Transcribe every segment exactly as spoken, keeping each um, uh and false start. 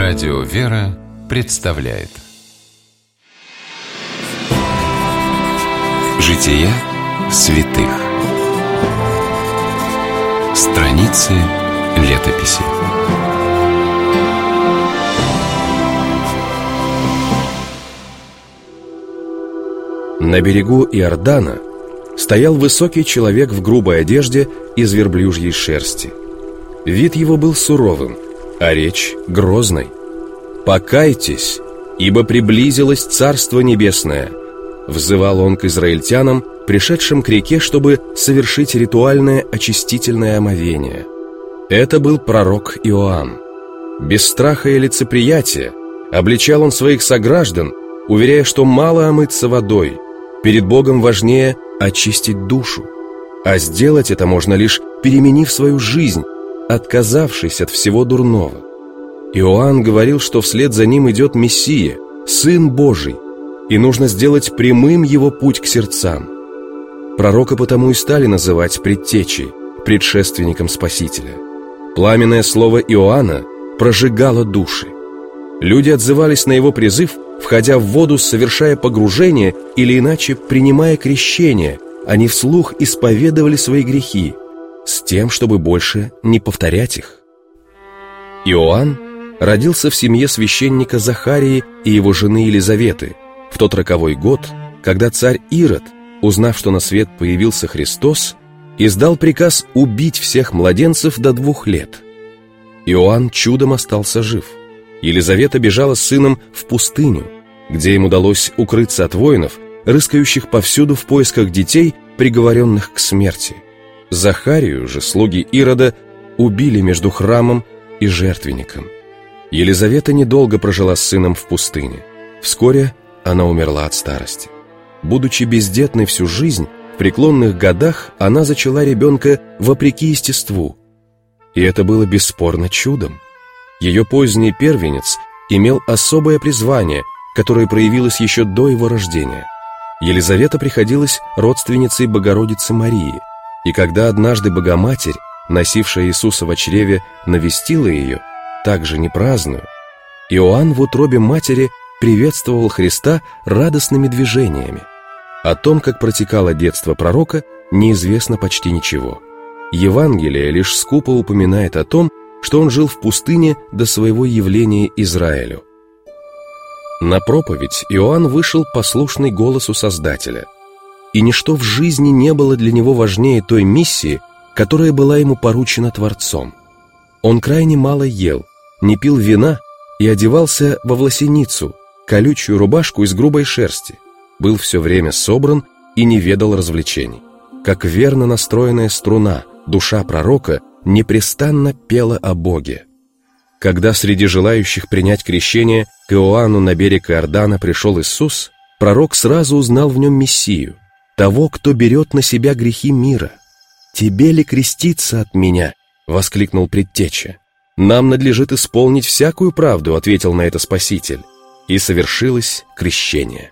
Радио «Вера» представляет Жития святых. Страницы летописи. На берегу Иордана стоял высокий человек в грубой одежде из верблюжьей шерсти. Вид его был суровым, а речь грозной. «Покайтесь, ибо приблизилось Царство Небесное», — взывал он к израильтянам, пришедшим к реке, чтобы совершить ритуальное очистительное омовение. Это был пророк Иоанн. Без страха и лицеприятия обличал он своих сограждан, уверяя, что мало омыться водой, перед Богом важнее очистить душу. А сделать это можно лишь переменив свою жизнь, отказавшись от всего дурного. Иоанн говорил, что вслед за ним идет Мессия, Сын Божий, и нужно сделать прямым его путь к сердцам. Пророка потому и стали называть предтечей, предшественником Спасителя. Пламенное слово Иоанна прожигало души. Люди отзывались на его призыв, входя в воду, совершая погружение или иначе принимая крещение. Они вслух исповедовали свои грехи, с тем, чтобы больше не повторять их. Иоанн родился в семье священника Захарии и его жены Елизаветы в тот роковой год, когда царь Ирод, узнав, что на свет появился Христос, издал приказ убить всех младенцев до двух лет. Иоанн чудом остался жив. Елизавета бежала с сыном в пустыню, где им удалось укрыться от воинов, рыскающих повсюду в поисках детей, приговоренных к смерти. Захарию же слуги Ирода убили между храмом и жертвенником. Елизавета недолго прожила с сыном в пустыне. Вскоре она умерла от старости. Будучи бездетной всю жизнь, в преклонных годах она зачала ребенка вопреки естеству. И это было бесспорно чудом. Ее поздний первенец имел особое призвание, которое проявилось еще до его рождения. Елизавета приходилась родственницей Богородицы Марии, и когда однажды Богоматерь, носившая Иисуса во чреве, навестила ее, также не праздную, Иоанн в утробе матери приветствовал Христа радостными движениями. О том, как протекало детство пророка, неизвестно почти ничего. Евангелие лишь скупо упоминает о том, что он жил в пустыне до своего явления Израилю. На проповедь Иоанн вышел послушный голосу Создателя, и ничто в жизни не было для него важнее той миссии, которая была ему поручена Творцом. Он крайне мало ел, не пил вина и одевался во власеницу, колючую рубашку из грубой шерсти, был все время собран и не ведал развлечений. Как верно настроенная струна, душа пророка непрестанно пела о Боге. Когда среди желающих принять крещение к Иоанну на берег Иордана пришел Иисус, пророк сразу узнал в нем Мессию, того, кто берет на себя грехи мира. «Тебе ли креститься от меня?» — воскликнул предтеча. «Нам надлежит исполнить всякую правду», — ответил на это Спаситель. И совершилось крещение.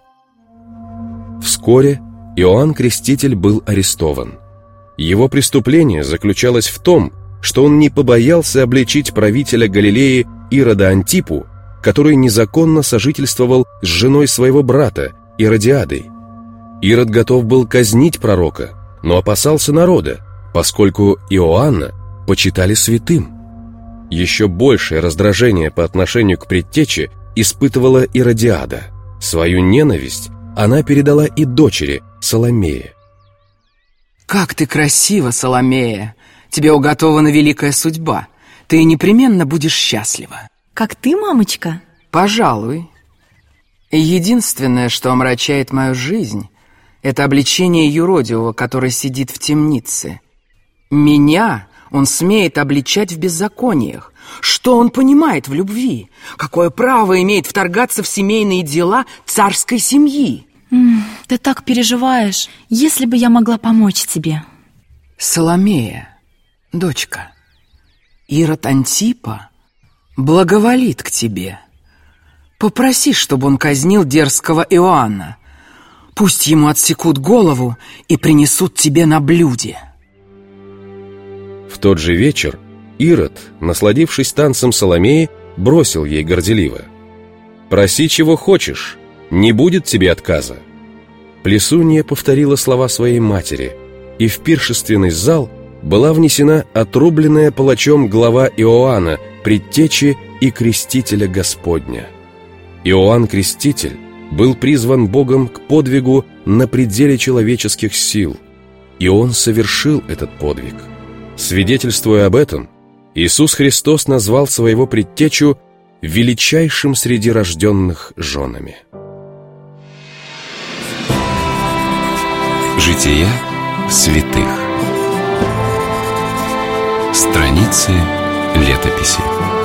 Вскоре Иоанн Креститель был арестован. Его преступление заключалось в том, что он не побоялся обличить правителя Галилеи Ирода Антипу, который незаконно сожительствовал с женой своего брата Иродиадой. Ирод готов был казнить пророка, но опасался народа, поскольку Иоанна почитали святым. Еще большее раздражение по отношению к предтече испытывала Иродиада. Свою ненависть она передала и дочери Саломее. «Как ты красива, Саломея! Тебе уготована великая судьба. Ты непременно будешь счастлива». «Как ты, мамочка?» «Пожалуй. Единственное, что омрачает мою жизнь, это обличение юродивого, который сидит в темнице. Меня он смеет обличать в беззакониях. Что он понимает в любви? Какое право имеет вторгаться в семейные дела царской семьи?» М, «Ты так переживаешь. Если бы я могла помочь тебе». «Саломея, дочка, Ирод Антипа благоволит к тебе. Попроси, чтобы он казнил дерзкого Иоанна. Пусть ему отсекут голову и принесут тебе на блюде». В тот же вечер Ирод, насладившись танцем Саломеи, бросил ей горделиво: «Проси, чего хочешь, не будет тебе отказа». Плесунья повторила слова своей матери, и в пиршественный зал была внесена отрубленная палачом глава Иоанна, предтечи и крестителя Господня. Иоанн Креститель был призван Богом к подвигу на пределе человеческих сил, и он совершил этот подвиг. Свидетельствуя об этом, Иисус Христос назвал своего предтечу величайшим среди рожденных женами. Жития святых. Страницы летописи.